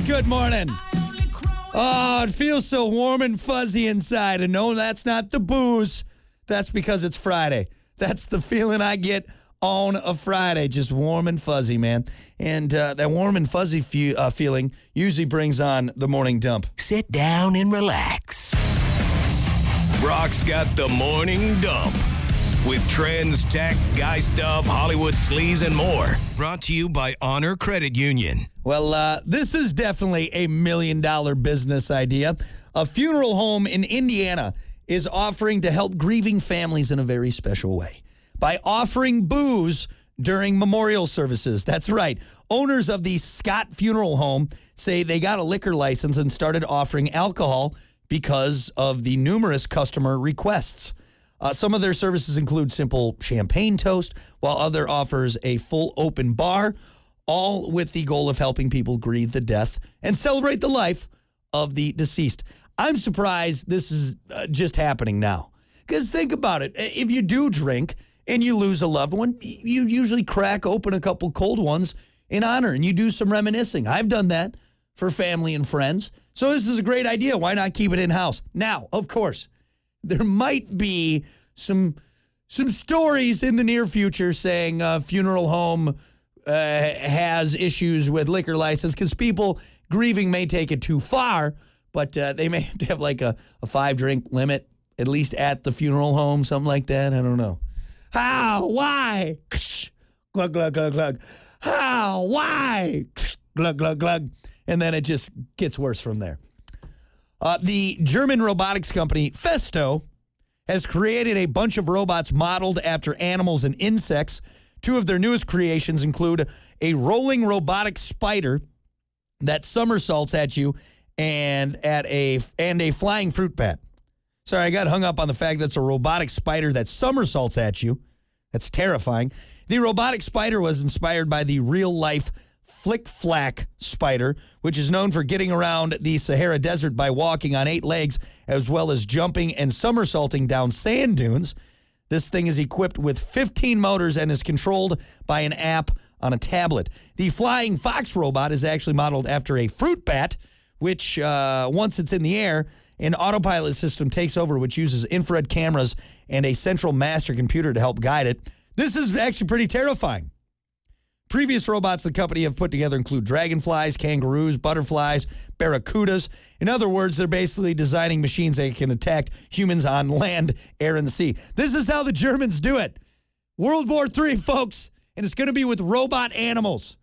Good morning. Oh, it feels so warm and fuzzy inside. And no, that's not the booze. That's because it's Friday. That's the feeling I get on a Friday. Just warm and fuzzy, man. And that warm and fuzzy feeling usually brings on the morning dump. Sit down and relax. Brock's got the morning dump. With trends, tech, guy stuff, Hollywood sleaze, and more. Brought to you by Honor Credit Union. Well, this is definitely a $1 million business idea. A funeral home in Indiana is offering to help grieving families in a very special way by offering booze during memorial services. That's right. Owners of the Scott Funeral Home say they got a liquor license and started offering alcohol because of the numerous customer requests. Some of their services include simple champagne toast, while other offers a full open bar, all with the goal of helping people grieve the death and celebrate the life of the deceased. I'm surprised this is just happening now. Because think about it. If you do drink and you lose a loved one, you usually crack open a couple cold ones in honor, and you do some reminiscing. I've done that for family and friends. So this is a great idea. Why not keep it in-house? Now, of course, there might be some stories in the near future saying funeral home has issues with liquor license because people grieving may take it too far, but they may have to have like a 5-drink limit, at least at the funeral home, something like that. I don't know. How? Why? Glug, glug, glug, glug. How? Why? Glug, glug, glug. And then it just gets worse from there. The German robotics company Festo has created a bunch of robots modeled after animals and insects. Two of their newest creations include a rolling robotic spider that somersaults at you and a flying fruit bat. Sorry, I got hung up on the fact that it's a robotic spider that somersaults at you. That's terrifying. The robotic spider was inspired by the real-life Flick Flack spider, which is known for getting around the Sahara Desert by walking on 8 legs, as well as jumping and somersaulting down sand dunes. This thing is equipped with 15 motors and is controlled by an app on a tablet. The Flying Fox robot is actually modeled after a fruit bat, which, once it's in the air, an autopilot system takes over, which uses infrared cameras and a central master computer to help guide it. This is actually pretty terrifying. Previous robots the company have put together include dragonflies, kangaroos, butterflies, barracudas. In other words, they're basically designing machines that can attack humans on land, air, and the sea. This is how the Germans do it. World War III, folks, and it's going to be with robot animals.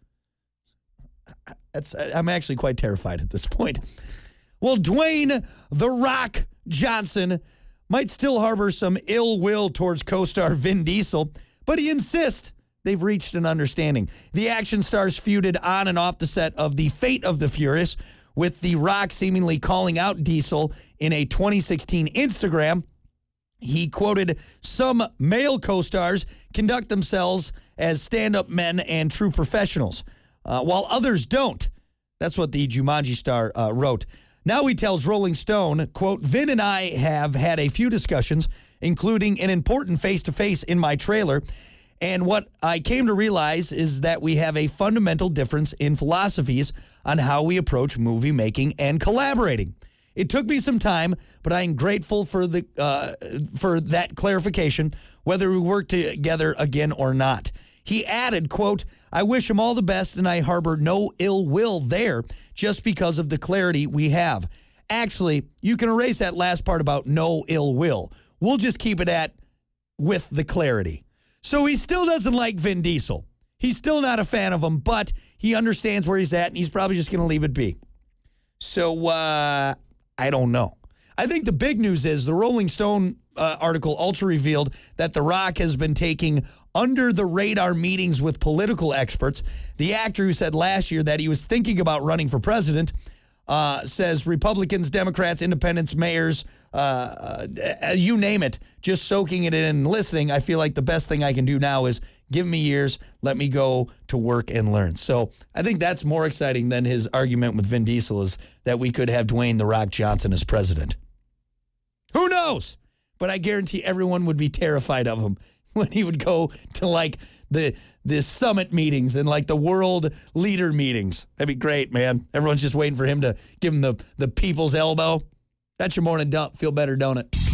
I'm actually quite terrified at this point. Well, Dwayne "The Rock" Johnson might still harbor some ill will towards co-star Vin Diesel, but he insists they've reached an understanding. The action stars feuded on and off the set of The Fate of the Furious, with The Rock seemingly calling out Diesel in a 2016 Instagram. He quoted, "Some male co-stars conduct themselves as stand-up men and true professionals, while others don't." That's what the Jumanji star wrote. Now he tells Rolling Stone, quote, "Vin and I have had a few discussions, including an important face-to-face in my trailer. And what I came to realize is that we have a fundamental difference in philosophies on how we approach movie making and collaborating. It took me some time, but I am grateful for that clarification, whether we work together again or not." He added, quote, "I wish him all the best and I harbor no ill will there just because of the clarity we have." Actually, you can erase that last part about no ill will. We'll just keep it at with the clarity. So he still doesn't like Vin Diesel. He's still not a fan of him, but he understands where he's at, and he's probably just going to leave it be. So, I don't know. I think the big news is the Rolling Stone article also revealed that The Rock has been taking under-the-radar meetings with political experts. The actor who said last year that he was thinking about running for president says Republicans, Democrats, independents, mayors, you name it, just soaking it in and listening. I feel like the best thing I can do now is give me years, let me go to work and learn. So I think that's more exciting than his argument with Vin Diesel, is that we could have Dwayne "The Rock" Johnson as president. Who knows? But I guarantee everyone would be terrified of him when he would go to, like, the summit meetings and like the world leader meetings. That'd be great, man. Everyone's just waiting for him to give him the people's elbow. That's your morning dump. Feel better, don't it?